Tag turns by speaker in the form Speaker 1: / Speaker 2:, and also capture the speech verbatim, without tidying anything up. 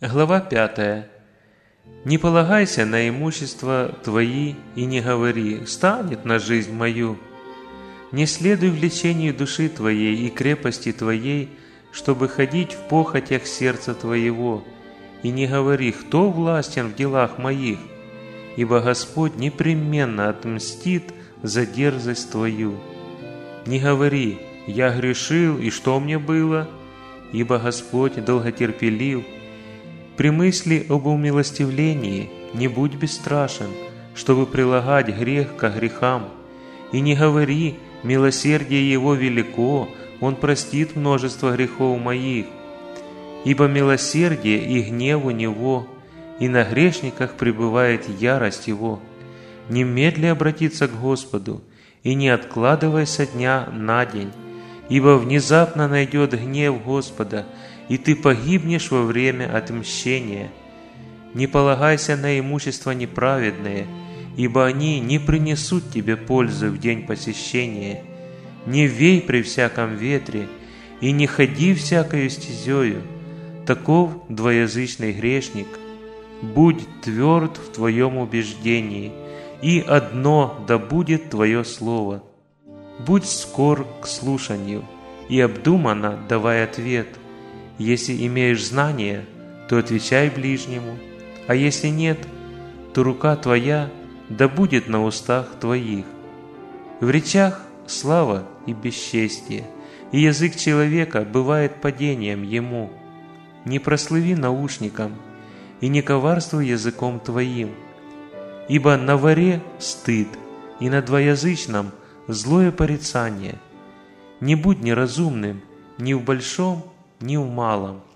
Speaker 1: Глава пятая. «Не полагайся на имущество твои и не говори, станет на жизнь мою. Не следуй влечению души твоей и крепости твоей, чтобы ходить в похотях сердца твоего, и не говори, кто властен в делах моих, ибо Господь непременно отмстит за дерзость твою. Не говори, я грешил, и что мне было, ибо Господь долготерпелив. При мысли об умилостивлении не будь бесстрашен, чтобы прилагать грех ко грехам, и не говори, милосердие Его велико, Он простит множество грехов моих, ибо милосердие и гнев у Него, и на грешниках пребывает ярость Его. Немедли обратиться к Господу, и не откладывай со дня на день, ибо внезапно найдет гнев Господа, и ты погибнешь во время отмщения. Не полагайся на имущество неправедное, ибо они не принесут тебе пользы в день посещения. Не вей при всяком ветре, и не ходи всякою стезею. Таков двоязычный грешник. Будь тверд в твоем убеждении, и одно да будет твое слово. Будь скор к слушанию, и обдуманно давай ответ. Если имеешь знание, то отвечай ближнему, а если нет, то рука твоя да будет на устах твоих. В речах слава и бесчестие, и язык человека бывает падением ему. Не прослыви наушником, и не коварствуй языком твоим, ибо на воре стыд, и на двоязычном злое порицание. Не будь неразумным ни в большом, ни в малом.